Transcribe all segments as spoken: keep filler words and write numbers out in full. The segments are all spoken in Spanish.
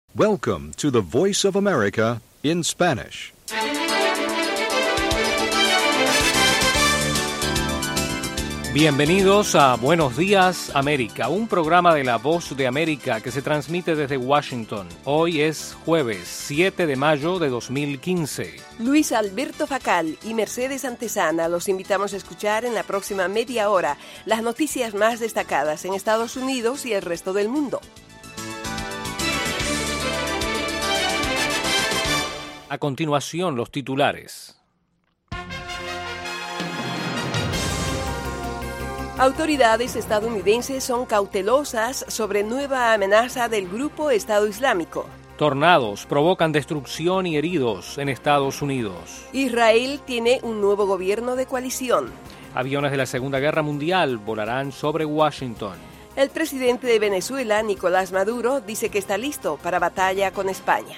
Welcome to the Voice of America in Spanish. Bienvenidos a Buenos Días, América, un programa de La Voz de América que se transmite desde Washington. Hoy es jueves siete de mayo de dos mil quince. Luis Alberto Facal y Mercedes Antesana los invitamos a escuchar en la próxima media hora las noticias más destacadas en Estados Unidos y el resto del mundo. A continuación, los titulares. Autoridades estadounidenses son cautelosas sobre nueva amenaza del grupo Estado Islámico. Tornados provocan destrucción y heridos en Estados Unidos. Israel tiene un nuevo gobierno de coalición. Aviones de la Segunda Guerra Mundial volarán sobre Washington. El presidente de Venezuela, Nicolás Maduro, dice que está listo para batalla con España.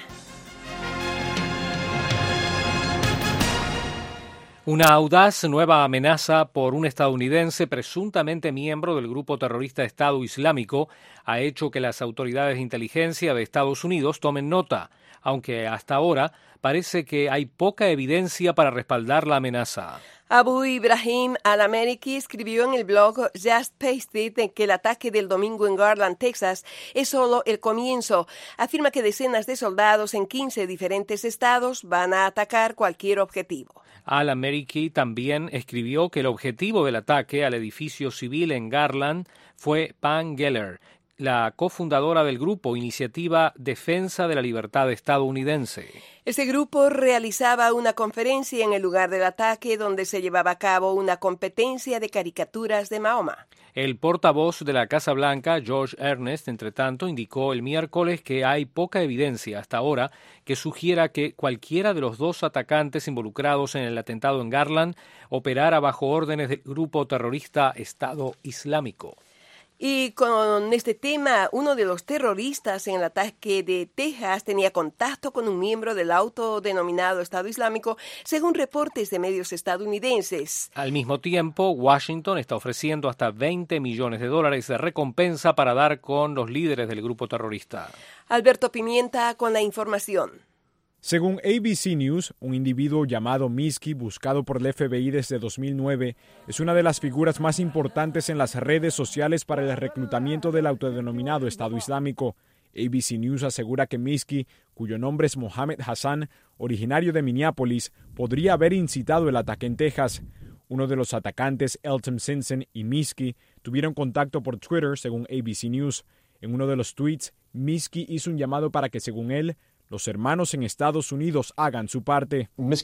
Una audaz nueva amenaza por un estadounidense presuntamente miembro del grupo terrorista Estado Islámico ha hecho que las autoridades de inteligencia de Estados Unidos tomen nota, aunque hasta ahora parece que hay poca evidencia para respaldar la amenaza. Abu Ibrahim al-Ameriki escribió en el blog Just Pasted que el ataque del domingo en Garland, Texas, es solo el comienzo. Afirma que decenas de soldados en quince diferentes estados van a atacar cualquier objetivo. Al-Ameriki también escribió que el objetivo del ataque al edificio civil en Garland fue Pam Geller, la cofundadora del grupo Iniciativa Defensa de la Libertad estadounidense. Este grupo realizaba una conferencia en el lugar del ataque donde se llevaba a cabo una competencia de caricaturas de Mahoma. El portavoz de la Casa Blanca, George Ernest, entretanto, indicó el miércoles que hay poca evidencia hasta ahora que sugiera que cualquiera de los dos atacantes involucrados en el atentado en Garland operara bajo órdenes del grupo terrorista Estado Islámico. Y con este tema, uno de los terroristas en el ataque de Texas tenía contacto con un miembro del autodenominado Estado Islámico, según reportes de medios estadounidenses. Al mismo tiempo, Washington está ofreciendo hasta veinte millones de dólares de recompensa para dar con los líderes del grupo terrorista. Alberto Pimienta con la información. Según A B C News, un individuo llamado Miski, buscado por el F B I desde dos mil nueve, es una de las figuras más importantes en las redes sociales para el reclutamiento del autodenominado Estado Islámico. A B C News asegura que Miski, cuyo nombre es Mohammed Hassan, originario de Minneapolis, podría haber incitado el ataque en Texas. Uno de los atacantes, Elton Simpson, y Miski tuvieron contacto por Twitter, según A B C News. En uno de los tweets, Miski hizo un llamado para que, según él, los hermanos en Estados Unidos hagan su parte.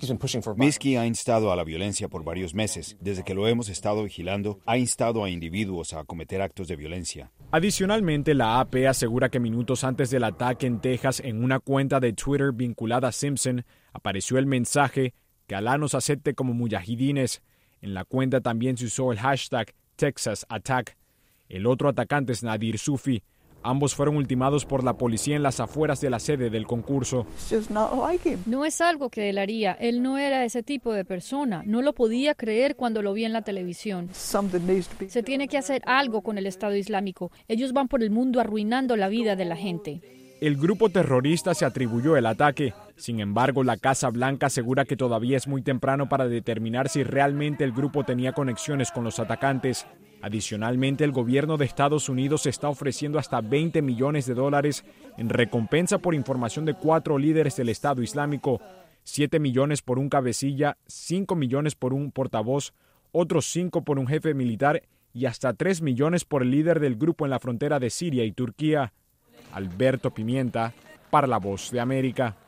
Miski ha instado a la violencia por varios meses. Desde que lo hemos estado vigilando, ha instado a individuos a cometer actos de violencia. Adicionalmente, la A P asegura que minutos antes del ataque en Texas, en una cuenta de Twitter vinculada a Simpson, apareció el mensaje que Alá nos acepte como mujahidines. En la cuenta también se usó el hashtag Texas Attack. El otro atacante es Nadir Sufi. Ambos fueron ultimados por la policía en las afueras de la sede del concurso. No es algo que él haría. Él no era ese tipo de persona. No lo podía creer cuando lo vi en la televisión. Se tiene que hacer algo con el Estado Islámico. Ellos van por el mundo arruinando la vida de la gente. El grupo terrorista se atribuyó el ataque. Sin embargo, la Casa Blanca asegura que todavía es muy temprano para determinar si realmente el grupo tenía conexiones con los atacantes. Adicionalmente, el gobierno de Estados Unidos está ofreciendo hasta veinte millones de dólares en recompensa por información de cuatro líderes del Estado Islámico, siete millones por un cabecilla, cinco millones por un portavoz, otros cinco por un jefe militar y hasta tres millones por el líder del grupo en la frontera de Siria y Turquía. Alberto Pimienta, para La Voz de América.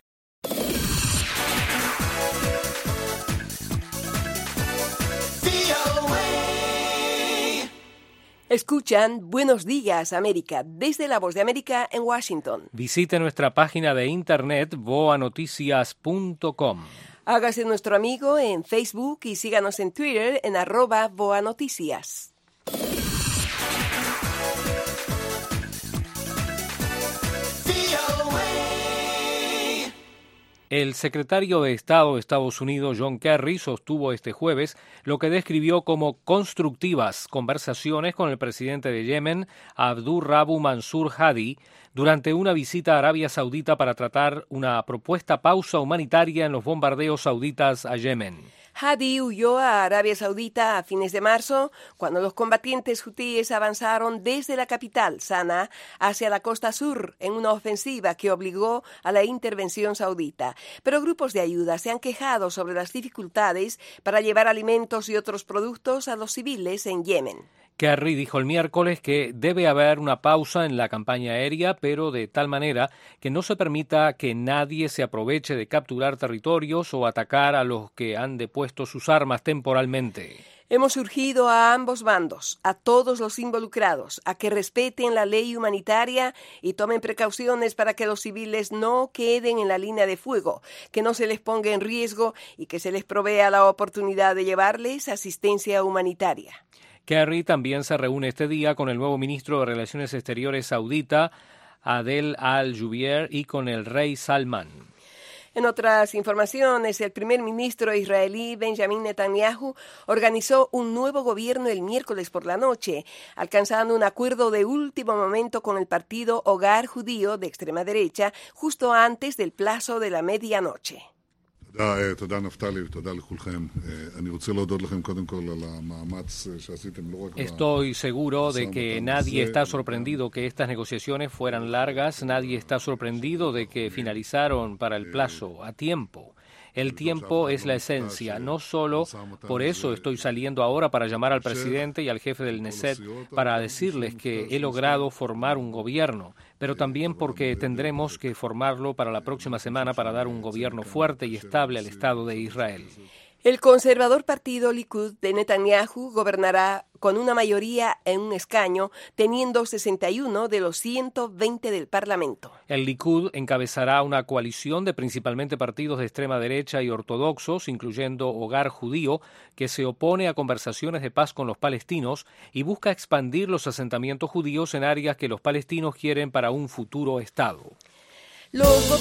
Escuchan Buenos Días, América, desde La Voz de América en Washington. Visite nuestra página de internet voa noticias punto com. Hágase nuestro amigo en Facebook y síganos en Twitter en arroba voa noticias. El secretario de Estado de Estados Unidos, John Kerry, sostuvo este jueves lo que describió como constructivas conversaciones con el presidente de Yemen, Abdul Rabu Mansur Hadi, durante una visita a Arabia Saudita para tratar una propuesta pausa humanitaria en los bombardeos sauditas a Yemen. Hadi huyó a Arabia Saudita a fines de marzo, cuando los combatientes hutíes avanzaron desde la capital, Sanaa, hacia la costa sur, en una ofensiva que obligó a la intervención saudita. Pero grupos de ayuda se han quejado sobre las dificultades para llevar alimentos y otros productos a los civiles en Yemen. Kerry dijo el miércoles que debe haber una pausa en la campaña aérea, pero de tal manera que no se permita que nadie se aproveche de capturar territorios o atacar a los que han depuesto sus armas temporalmente. Hemos urgido a ambos bandos, a todos los involucrados, a que respeten la ley humanitaria y tomen precauciones para que los civiles no queden en la línea de fuego, que no se les ponga en riesgo y que se les provea la oportunidad de llevarles asistencia humanitaria. Kerry también se reúne este día con el nuevo ministro de Relaciones Exteriores saudita, Adel Al-Jubeir, y con el rey Salman. En otras informaciones, el primer ministro israelí Benjamin Netanyahu organizó un nuevo gobierno el miércoles por la noche, alcanzando un acuerdo de último momento con el partido Hogar Judío de extrema derecha justo antes del plazo de la medianoche. Estoy seguro de que nadie está sorprendido que estas negociaciones fueran largas, nadie está sorprendido de que finalizaron para el plazo a tiempo. El tiempo es la esencia, no solo por eso estoy saliendo ahora para llamar al presidente y al jefe del Knesset para decirles que he logrado formar un gobierno, pero también porque tendremos que formarlo para la próxima semana para dar un gobierno fuerte y estable al Estado de Israel. El conservador partido Likud de Netanyahu gobernará con una mayoría en un escaño, teniendo sesenta y uno de los ciento veinte del Parlamento. El Likud encabezará una coalición de principalmente partidos de extrema derecha y ortodoxos, incluyendo Hogar Judío, que se opone a conversaciones de paz con los palestinos y busca expandir los asentamientos judíos en áreas que los palestinos quieren para un futuro Estado. Los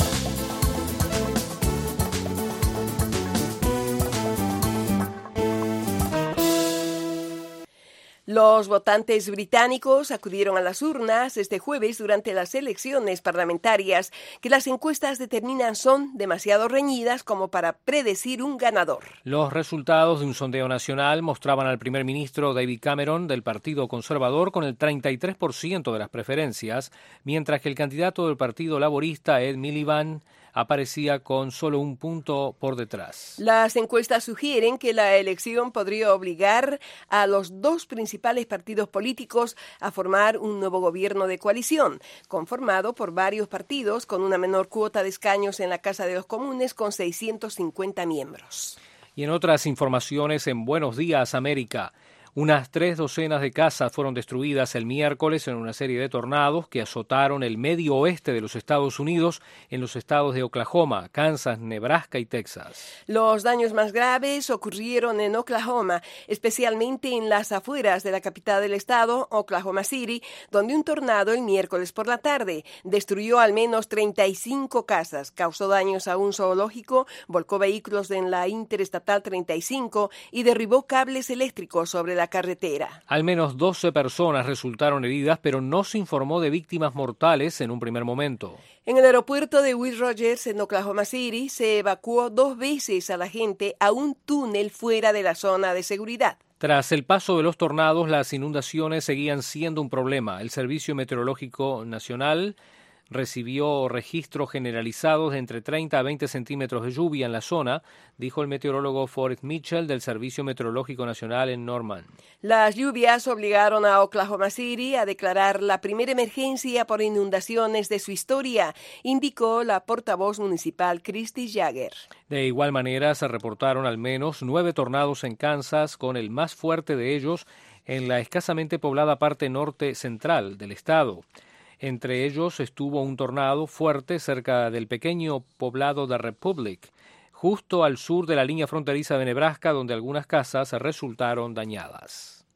Los votantes británicos acudieron a las urnas este jueves durante las elecciones parlamentarias que las encuestas determinan son demasiado reñidas como para predecir un ganador. Los resultados de un sondeo nacional mostraban al primer ministro David Cameron del Partido Conservador con el treinta y tres por ciento de las preferencias, mientras que el candidato del Partido Laborista, Ed Miliband, aparecía con solo un punto por detrás. Las encuestas sugieren que la elección podría obligar a los dos principales partidos políticos a formar un nuevo gobierno de coalición, conformado por varios partidos con una menor cuota de escaños en la Casa de los Comunes con seiscientos cincuenta miembros. Y en otras informaciones, en Buenos Días, América, unas tres docenas de casas fueron destruidas el miércoles en una serie de tornados que azotaron el medio oeste de los Estados Unidos en los estados de Oklahoma, Kansas, Nebraska y Texas. Los daños más graves ocurrieron en Oklahoma, especialmente en las afueras de la capital del estado, Oklahoma City, donde un tornado el miércoles por la tarde destruyó al menos treinta y cinco casas, causó daños a un zoológico, volcó vehículos en la Interestatal treinta y cinco y derribó cables eléctricos sobre la carretera. Al menos doce personas resultaron heridas, pero no se informó de víctimas mortales en un primer momento. En el aeropuerto de Will Rogers, en Oklahoma City, se evacuó dos veces a la gente a un túnel fuera de la zona de seguridad. Tras el paso de los tornados, las inundaciones seguían siendo un problema. El Servicio Meteorológico Nacional recibió registros generalizados de entre treinta a veinte centímetros de lluvia en la zona, dijo el meteorólogo Forrest Mitchell del Servicio Meteorológico Nacional en Norman. Las lluvias obligaron a Oklahoma City a declarar la primera emergencia por inundaciones de su historia, indicó la portavoz municipal Christy Jagger. De igual manera, se reportaron al menos nueve tornados en Kansas, con el más fuerte de ellos en la escasamente poblada parte norte central del estado. Entre ellos estuvo un tornado fuerte cerca del pequeño poblado de Republic, justo al sur de la línea fronteriza de Nebraska, donde algunas casas resultaron dañadas.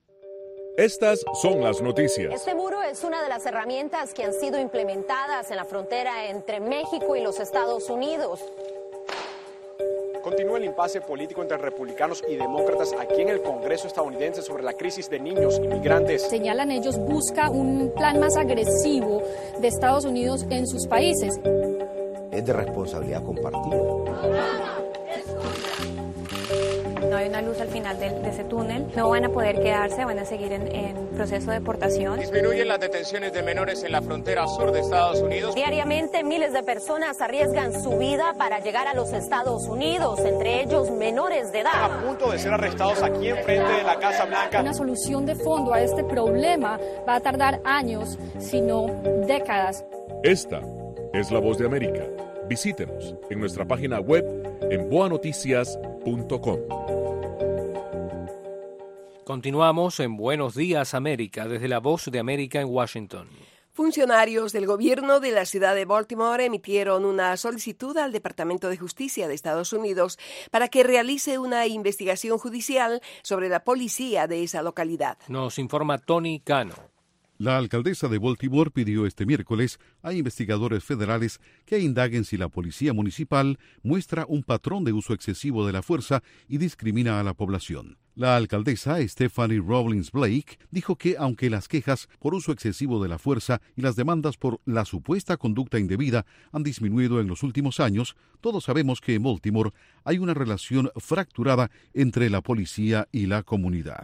Estas son las noticias. Este muro es una de las herramientas que han sido implementadas en la frontera entre México y los Estados Unidos. Continúa el impasse político entre republicanos y demócratas aquí en el Congreso estadounidense sobre la crisis de niños inmigrantes. Señalan ellos, busca un plan más agresivo de Estados Unidos en sus países. Es de responsabilidad compartida. No hay una luz al final de, de ese túnel. No van a poder quedarse, van a seguir en, en proceso de deportación. Disminuyen las detenciones de menores en la frontera sur de Estados Unidos. Diariamente miles de personas arriesgan su vida para llegar a los Estados Unidos, entre ellos menores de edad. Están a punto de ser arrestados aquí enfrente de la Casa Blanca. Una solución de fondo a este problema va a tardar años, si no décadas. Esta es La Voz de América. Visítenos en nuestra página web en boa noticias punto com. Continuamos en Buenos Días América, desde La Voz de América en Washington. Funcionarios del gobierno de la ciudad de Baltimore emitieron una solicitud al Departamento de Justicia de Estados Unidos para que realice una investigación judicial sobre la policía de esa localidad. Nos informa Tony Cano. La alcaldesa de Baltimore pidió este miércoles a investigadores federales que indaguen si la policía municipal muestra un patrón de uso excesivo de la fuerza y discrimina a la población. La alcaldesa Stephanie Rawlings Blake dijo que aunque las quejas por uso excesivo de la fuerza y las demandas por la supuesta conducta indebida han disminuido en los últimos años, todos sabemos que en Baltimore hay una relación fracturada entre la policía y la comunidad.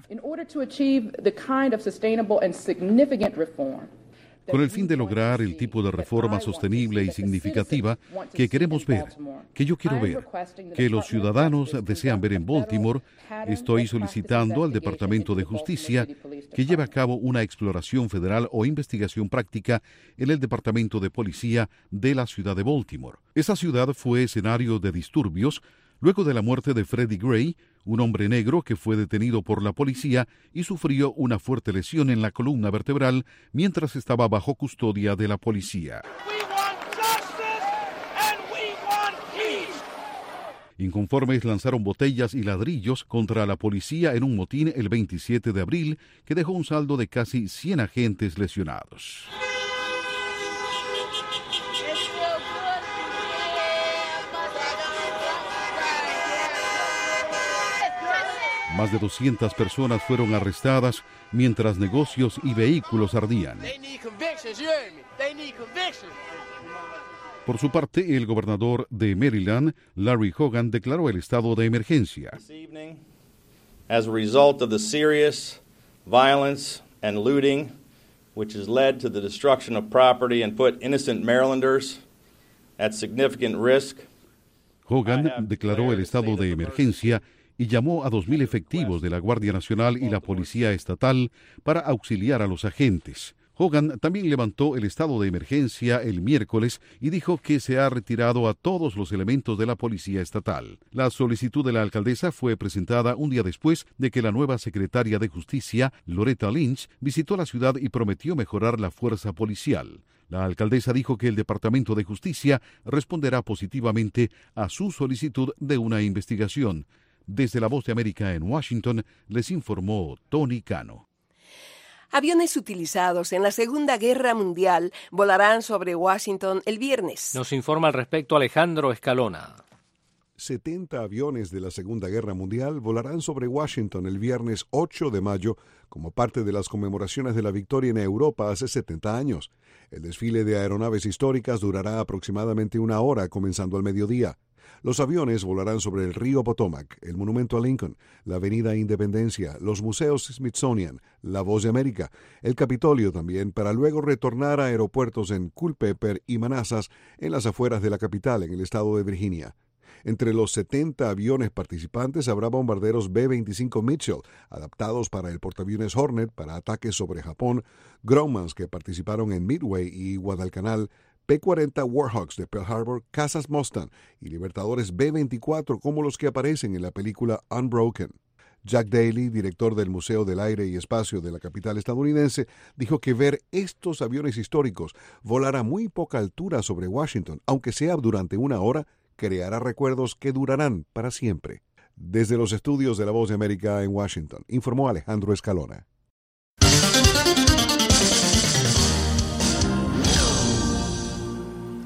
Con el fin de lograr el tipo de reforma sostenible y significativa que queremos ver, que yo quiero ver, que los ciudadanos desean ver en Baltimore, estoy solicitando al Departamento de Justicia que lleve a cabo una exploración federal o investigación práctica en el Departamento de Policía de la ciudad de Baltimore. Esa ciudad fue escenario de disturbios luego de la muerte de Freddie Gray, un hombre negro que fue detenido por la policía y sufrió una fuerte lesión en la columna vertebral mientras estaba bajo custodia de la policía. Inconformes lanzaron botellas y ladrillos contra la policía en un motín el veintisiete de abril que dejó un saldo de casi cien agentes lesionados. Más de doscientas personas fueron arrestadas mientras negocios y vehículos ardían. Por su parte, el gobernador de Maryland, Larry Hogan, declaró el estado de emergencia. As a result of the serious violence and looting, which has led to the destruction of property and put innocent Marylanders at significant risk. Hogan declaró el estado de emergencia y llamó a dos mil efectivos de la Guardia Nacional y la Policía Estatal para auxiliar a los agentes. Hogan también levantó el estado de emergencia el miércoles y dijo que se ha retirado a todos los elementos de la Policía Estatal. La solicitud de la alcaldesa fue presentada un día después de que la nueva secretaria de Justicia, Loretta Lynch, visitó la ciudad y prometió mejorar la fuerza policial. La alcaldesa dijo que el Departamento de Justicia responderá positivamente a su solicitud de una investigación. Desde La Voz de América en Washington, les informó Tony Cano. Aviones utilizados en la Segunda Guerra Mundial volarán sobre Washington el viernes. Nos informa al respecto Alejandro Escalona. setenta aviones de la Segunda Guerra Mundial volarán sobre Washington el viernes ocho de mayo como parte de las conmemoraciones de la victoria en Europa hace setenta años. El desfile de aeronaves históricas durará aproximadamente una hora, comenzando al mediodía. Los aviones volarán sobre el río Potomac, el Monumento a Lincoln, la Avenida Independencia, los museos Smithsonian, La Voz de América, el Capitolio también, para luego retornar a aeropuertos en Culpeper y Manassas, en las afueras de la capital, en el estado de Virginia. Entre los setenta aviones participantes habrá bombarderos B veinticinco Mitchell, adaptados para el portaaviones Hornet para ataques sobre Japón, Grummans que participaron en Midway y Guadalcanal, P cuarenta Warhawks de Pearl Harbor, cazas Mustang y Libertadores B veinticuatro como los que aparecen en la película Unbroken. Jack Daly, director del Museo del Aire y Espacio de la capital estadounidense, dijo que ver estos aviones históricos volar a muy poca altura sobre Washington, aunque sea durante una hora, creará recuerdos que durarán para siempre. Desde los estudios de La Voz de América en Washington, informó Alejandro Escalona.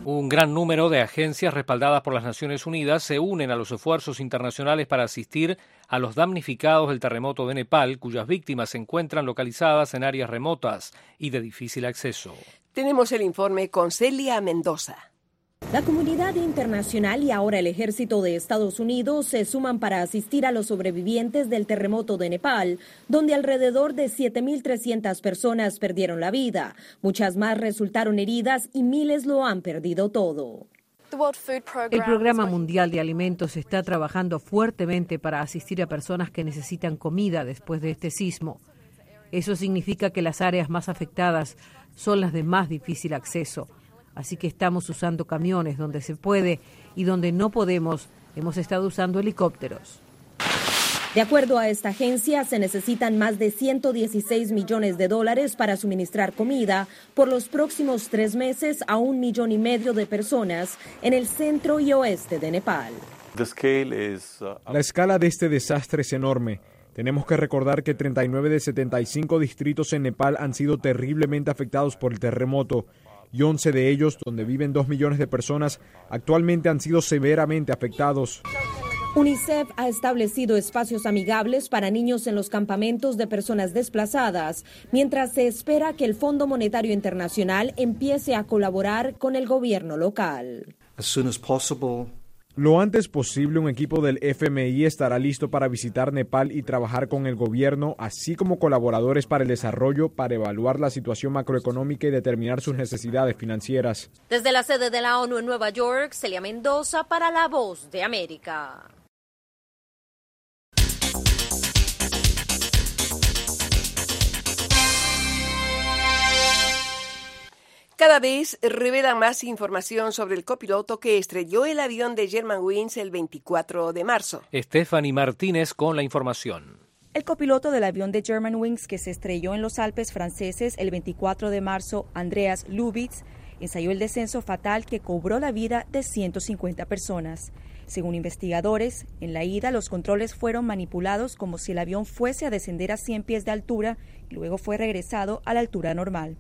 Un gran número de agencias respaldadas por las Naciones Unidas se unen a los esfuerzos internacionales para asistir a los damnificados del terremoto de Nepal, cuyas víctimas se encuentran localizadas en áreas remotas y de difícil acceso. Tenemos el informe con Celia Mendoza. La comunidad internacional y ahora el ejército de Estados Unidos se suman para asistir a los sobrevivientes del terremoto de Nepal, donde alrededor de siete mil trescientas personas perdieron la vida. Muchas más resultaron heridas y miles lo han perdido todo. El Programa Mundial de Alimentos está trabajando fuertemente para asistir a personas que necesitan comida después de este sismo. Eso significa que las áreas más afectadas son las de más difícil acceso. Así que estamos usando camiones donde se puede y donde no podemos, hemos estado usando helicópteros. De acuerdo a esta agencia, se necesitan más de ciento dieciséis millones de dólares para suministrar comida por los próximos tres meses a un millón y medio de personas en el centro y oeste de Nepal. La escala de este desastre es enorme. Tenemos que recordar que treinta y nueve de setenta y cinco distritos en Nepal han sido terriblemente afectados por el terremoto. Y once de ellos, donde viven dos millones de personas, actualmente han sido severamente afectados. UNICEF ha establecido espacios amigables para niños en los campamentos de personas desplazadas, mientras se espera que el Fondo Monetario Internacional empiece a colaborar con el gobierno local. As soon as possible. Lo antes posible, un equipo del F M I estará listo para visitar Nepal y trabajar con el gobierno, así como colaboradores para el desarrollo, para evaluar la situación macroeconómica y determinar sus necesidades financieras. Desde la sede de la ONU en Nueva York, Celia Mendoza para La Voz de América. Cada vez revelan más información sobre el copiloto que estrelló el avión de Germanwings el veinticuatro de marzo. Stephanie Martínez con la información. El copiloto del avión de Germanwings que se estrelló en los Alpes franceses el veinticuatro de marzo, Andreas Lubitz, ensayó el descenso fatal que cobró la vida de ciento cincuenta personas. Según investigadores, en la ida los controles fueron manipulados como si el avión fuese a descender a cien pies de altura y luego fue regresado a la altura normal.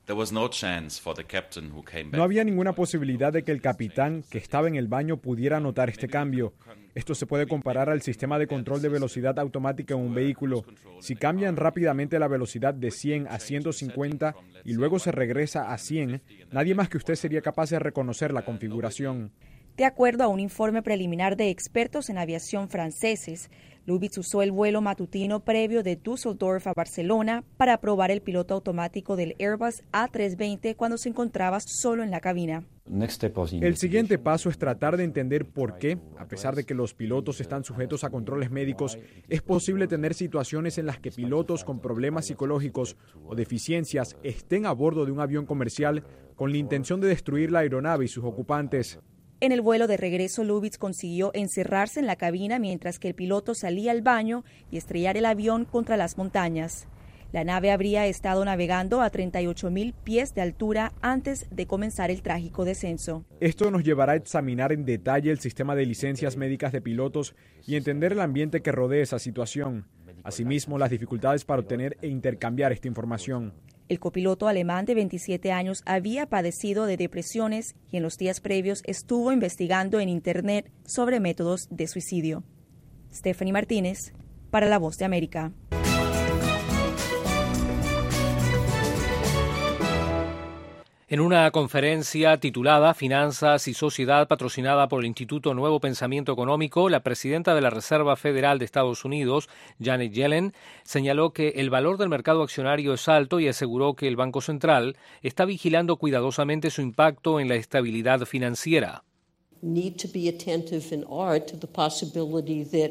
No había ninguna posibilidad de que el capitán, que estaba en el baño, pudiera notar este cambio. Esto se puede comparar al sistema de control de velocidad automática en un vehículo. Si cambian rápidamente la velocidad de cien a ciento cincuenta y luego se regresa a cien, nadie más que usted sería capaz de reconocer la configuración. De acuerdo a un informe preliminar de expertos en aviación franceses, Lubitz usó el vuelo matutino previo de Düsseldorf a Barcelona para probar el piloto automático del Airbus A trescientos veinte cuando se encontraba solo en la cabina. El siguiente paso es tratar de entender por qué, a pesar de que los pilotos están sujetos a controles médicos, es posible tener situaciones en las que pilotos con problemas psicológicos o deficiencias estén a bordo de un avión comercial con la intención de destruir la aeronave y sus ocupantes. En el vuelo de regreso, Lubitz consiguió encerrarse en la cabina mientras que el piloto salía al baño y estrellar el avión contra las montañas. La nave habría estado navegando a treinta y ocho mil pies de altura antes de comenzar el trágico descenso. Esto nos llevará a examinar en detalle el sistema de licencias médicas de pilotos y entender el ambiente que rodea esa situación. Asimismo, las dificultades para obtener e intercambiar esta información. El copiloto alemán de veintisiete años había padecido de depresiones y en los días previos estuvo investigando en Internet sobre métodos de suicidio. Stephanie Martínez, para La Voz de América. En una conferencia titulada Finanzas y Sociedad, patrocinada por el Instituto Nuevo Pensamiento Económico, la presidenta de la Reserva Federal de Estados Unidos, Janet Yellen, señaló que el valor del mercado accionario es alto y aseguró que el Banco Central está vigilando cuidadosamente su impacto en la estabilidad financiera. Need to be attentive and are to the possibility that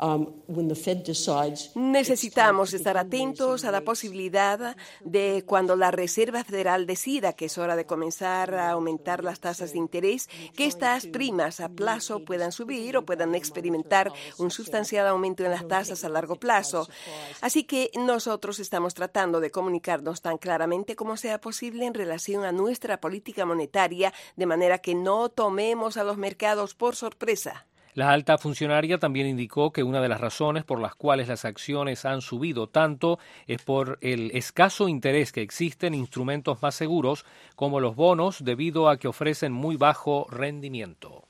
Necesitamos estar atentos a la posibilidad de cuando la Reserva Federal decida que es hora de comenzar a aumentar las tasas de interés, que estas primas a plazo puedan subir o puedan experimentar un sustancial aumento en las tasas a largo plazo. Así que nosotros estamos tratando de comunicarnos tan claramente como sea posible en relación a nuestra política monetaria, de manera que no tomemos a los mercados por sorpresa. La alta funcionaria también indicó que una de las razones por las cuales las acciones han subido tanto es por el escaso interés que existe en instrumentos más seguros como los bonos debido a que ofrecen muy bajo rendimiento.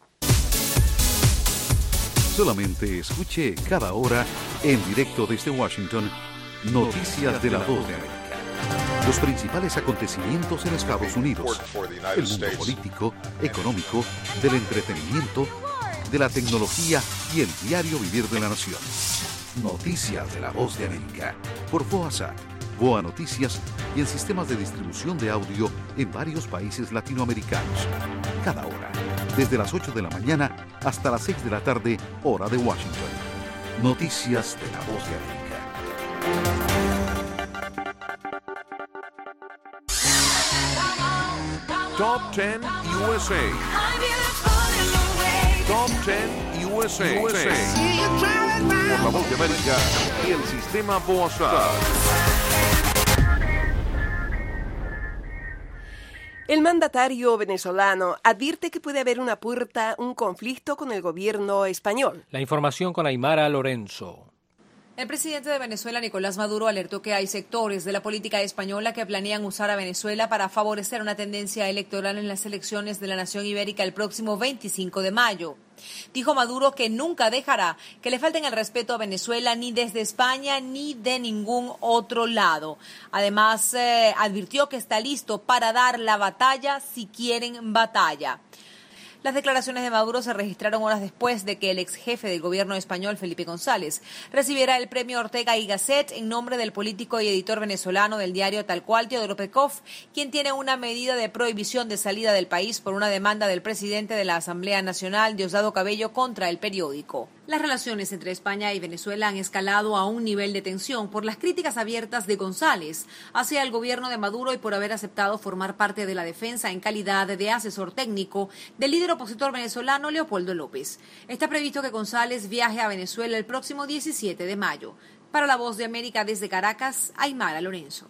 Solamente escuche cada hora en directo desde Washington Noticias de la Voz de América. Los principales acontecimientos en Estados Unidos, el mundo político, económico, del entretenimiento, de la tecnología y el diario vivir de la nación. Noticias de la Voz de América, por VOASAT, VOA Noticias y en sistemas de distribución de audio en varios países latinoamericanos. Cada hora, desde las ocho de la mañana hasta las seis de la tarde, hora de Washington. Noticias de la Voz de América. Top diez U S A. Top diez U S A. U S A. Por la Voz de América y el sistema VOASAT. El mandatario venezolano advierte que puede haber una puerta, un conflicto con el gobierno español. La información con Aymara Lorenzo. El presidente de Venezuela, Nicolás Maduro, alertó que hay sectores de la política española que planean usar a Venezuela para favorecer una tendencia electoral en las elecciones de la nación ibérica el próximo veinticinco de mayo. Dijo Maduro que nunca dejará que le falten el respeto a Venezuela ni desde España ni de ningún otro lado. Además, eh, advirtió que está listo para dar la batalla si quieren batalla. Las declaraciones de Maduro se registraron horas después de que el ex jefe del gobierno español, Felipe González, recibiera el premio Ortega y Gasset en nombre del político y editor venezolano del diario Tal Cual, Teodoro Pekov, quien tiene una medida de prohibición de salida del país por una demanda del presidente de la Asamblea Nacional, Diosdado Cabello, contra el periódico. Las relaciones entre España y Venezuela han escalado a un nivel de tensión por las críticas abiertas de González hacia el gobierno de Maduro y por haber aceptado formar parte de la defensa en calidad de asesor técnico del líder opositor venezolano Leopoldo López. Está previsto que González viaje a Venezuela el próximo diecisiete de mayo. Para la Voz de América desde Caracas, Aymara Lorenzo.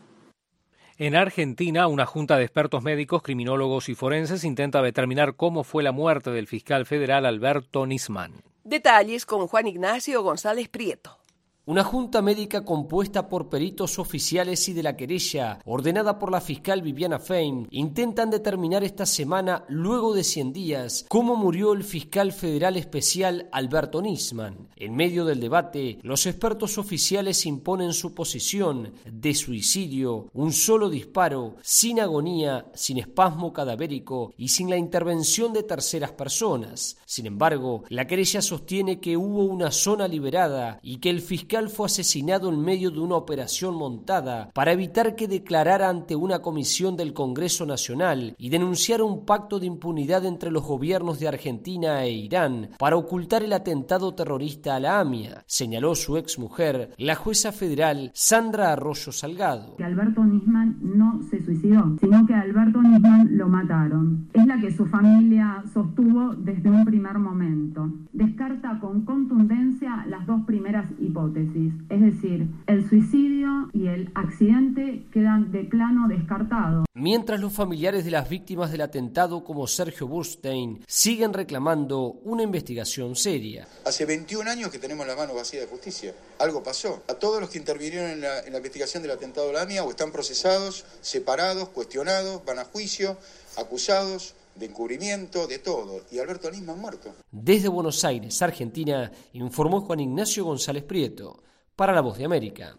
En Argentina, una junta de expertos médicos, criminólogos y forenses intenta determinar cómo fue la muerte del fiscal federal Alberto Nisman. Detalles con Juan Ignacio González Prieto. Una junta médica compuesta por peritos oficiales y de la querella, ordenada por la fiscal Viviana Fein, intentan determinar esta semana, luego de cien días, cómo murió el fiscal federal especial Alberto Nisman. En medio del debate, los expertos oficiales imponen su posición de suicidio, un solo disparo, sin agonía, sin espasmo cadavérico y sin la intervención de terceras personas. Sin embargo, la querella sostiene que hubo una zona liberada y que el fiscal fue asesinado en medio de una operación montada para evitar que declarara ante una comisión del Congreso Nacional y denunciara un pacto de impunidad entre los gobiernos de Argentina e Irán para ocultar el atentado terrorista a la AMIA, señaló su exmujer, la jueza federal Sandra Arroyo Salgado. Que Alberto Nisman no se suicidó, sino que a Alberto Nisman lo mataron. Es la que su familia sostuvo desde un primer momento. Descarta con contundencia las dos primeras hipótesis. Es decir, el suicidio y el accidente quedan de plano descartados. Mientras los familiares de las víctimas del atentado, como Sergio Burstein, siguen reclamando una investigación seria. Hace veintiún años que tenemos la mano vacía de justicia. Algo pasó. A todos los que intervinieron en la, en la investigación del atentado de la AMIA o están procesados, separados, cuestionados, van a juicio, acusados de encubrimiento, de todo, y Alberto Nisman muerto. Desde Buenos Aires, Argentina, informó Juan Ignacio González Prieto, para La Voz de América.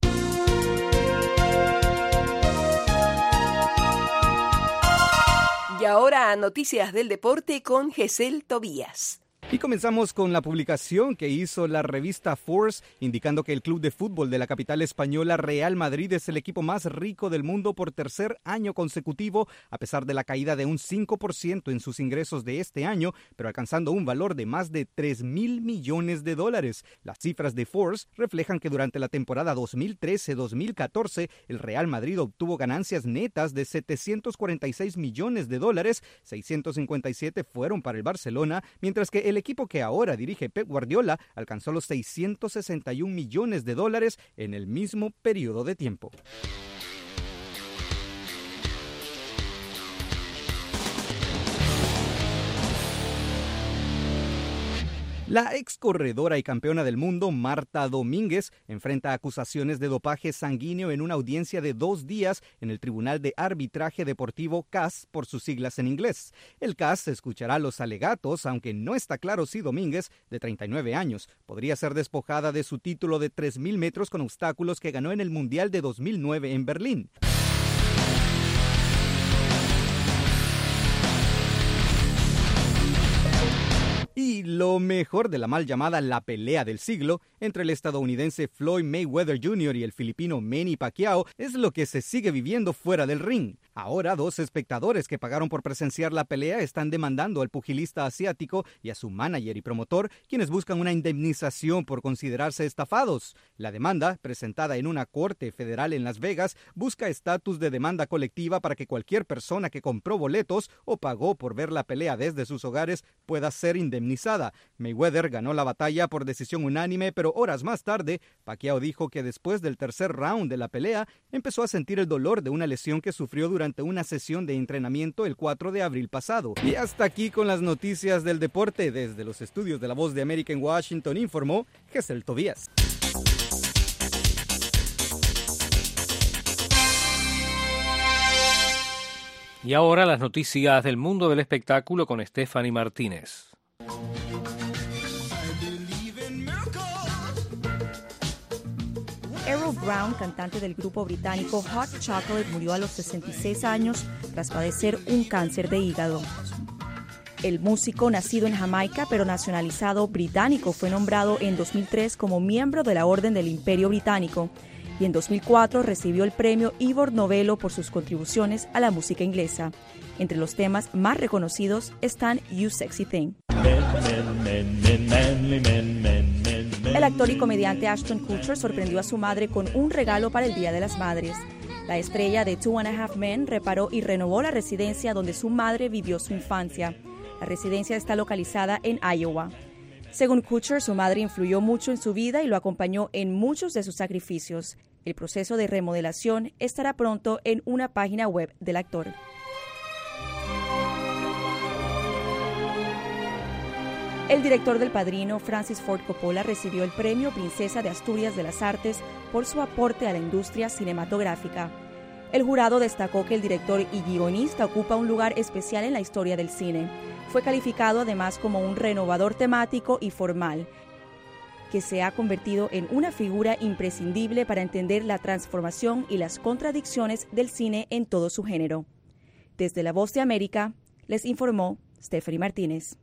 Y ahora noticias del deporte con Gesell Tobías. Y comenzamos con la publicación que hizo la revista Forbes, indicando que el club de fútbol de la capital española, Real Madrid, es el equipo más rico del mundo por tercer año consecutivo, a pesar de la caída de un cinco por ciento en sus ingresos de este año, pero alcanzando un valor de más de tres mil millones de dólares. Las cifras de Forbes reflejan que durante la temporada dos mil trece dos mil catorce, el Real Madrid obtuvo ganancias netas de setecientos cuarenta y seis millones de dólares, seiscientos cincuenta y siete fueron para el Barcelona, mientras que el equipo que ahora dirige Pep Guardiola alcanzó los seiscientos sesenta y un millones de dólares en el mismo periodo de tiempo. La ex corredora y campeona del mundo, Marta Domínguez, enfrenta acusaciones de dopaje sanguíneo en una audiencia de dos días en el Tribunal de Arbitraje Deportivo C A S, por sus siglas en inglés. El C A S escuchará los alegatos, aunque no está claro si Domínguez, de treinta y nueve años, podría ser despojada de su título de tres mil metros con obstáculos que ganó en el Mundial de dos mil nueve en Berlín. Y lo mejor de la mal llamada la pelea del siglo entre el estadounidense Floyd Mayweather junior y el filipino Manny Pacquiao es lo que se sigue viviendo fuera del ring. Ahora, dos espectadores que pagaron por presenciar la pelea están demandando al pugilista asiático y a su manager y promotor, quienes buscan una indemnización por considerarse estafados. La demanda, presentada en una corte federal en Las Vegas, busca estatus de demanda colectiva para que cualquier persona que compró boletos o pagó por ver la pelea desde sus hogares pueda ser indemnizada. Mayweather ganó la batalla por decisión unánime, pero horas más tarde, Pacquiao dijo que después del tercer round de la pelea, empezó a sentir el dolor de una lesión que sufrió durante una sesión de entrenamiento el cuatro de abril pasado. Y hasta aquí con las noticias del deporte. Desde los estudios de La Voz de América en Washington, informó Gesel Tobías. Y ahora las noticias del mundo del espectáculo con Stephanie Martínez. Errol Brown, cantante del grupo británico Hot Chocolate, murió a los sesenta y seis años tras padecer un cáncer de hígado. El músico, nacido en Jamaica pero nacionalizado británico, fue nombrado en dos mil tres como miembro de la Orden del Imperio Británico y en dos mil cuatro recibió el premio Ivor Novello por sus contribuciones a la música inglesa. Entre los temas más reconocidos están You Sexy Thing. El actor y comediante Ashton Kutcher sorprendió a su madre con un regalo para el Día de las Madres. La estrella de Two and a Half Men reparó y renovó la residencia donde su madre vivió su infancia. La residencia está localizada en Iowa. Según Kutcher, su madre influyó mucho en su vida y lo acompañó en muchos de sus sacrificios. El proceso de remodelación estará pronto en una página web del actor. El director del Padrino, Francis Ford Coppola, recibió el premio Princesa de Asturias de las Artes por su aporte a la industria cinematográfica. El jurado destacó que el director y guionista ocupa un lugar especial en la historia del cine. Fue calificado además como un renovador temático y formal, que se ha convertido en una figura imprescindible para entender la transformación y las contradicciones del cine en todo su género. Desde La Voz de América, les informó Stephanie Martínez.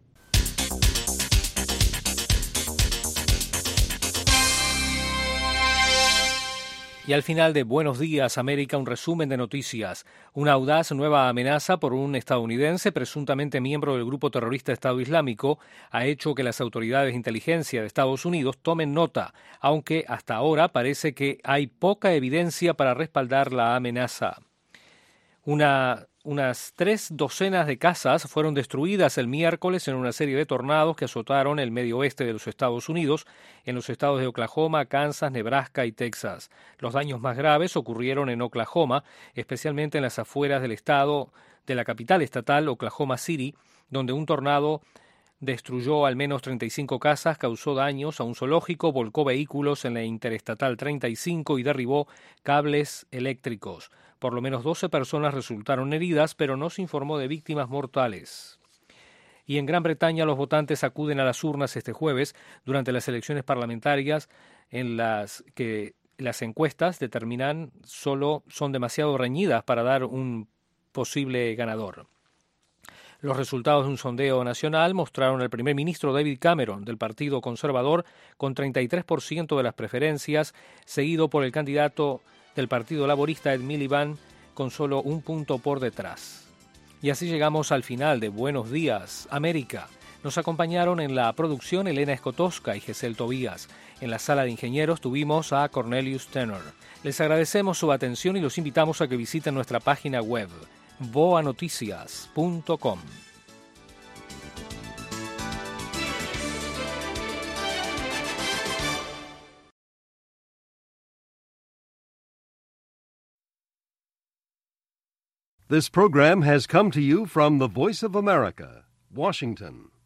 Y al final de Buenos Días, América, un resumen de noticias. Una audaz nueva amenaza por un estadounidense presuntamente miembro del grupo terrorista Estado Islámico ha hecho que las autoridades de inteligencia de Estados Unidos tomen nota, aunque hasta ahora parece que hay poca evidencia para respaldar la amenaza. Una, unas tres docenas de casas fueron destruidas el miércoles en una serie de tornados que azotaron el medio oeste de los Estados Unidos, en los estados de Oklahoma, Kansas, Nebraska y Texas. Los daños más graves ocurrieron en Oklahoma, especialmente en las afueras del estado de la capital estatal, Oklahoma City, donde un tornado destruyó al menos treinta y cinco casas, causó daños a un zoológico, volcó vehículos en la Interestatal treinta y cinco y derribó cables eléctricos. Por lo menos doce personas resultaron heridas, pero no se informó de víctimas mortales. Y en Gran Bretaña los votantes acuden a las urnas este jueves durante las elecciones parlamentarias en las que las encuestas determinan solo son demasiado reñidas para dar un posible ganador. Los resultados de un sondeo nacional mostraron al primer ministro David Cameron del Partido Conservador con treinta y tres por ciento de las preferencias, seguido por el candidato del Partido Laborista Ed Miliband con solo un punto por detrás. Y así llegamos al final de Buenos Días, América. Nos acompañaron en la producción Elena Escotosca y Gesel Tobías. En la sala de ingenieros tuvimos a Cornelius Tenor. Les agradecemos su atención y los invitamos a que visiten nuestra página web boa noticias punto com. This program has come to you from the Voice of America, Washington.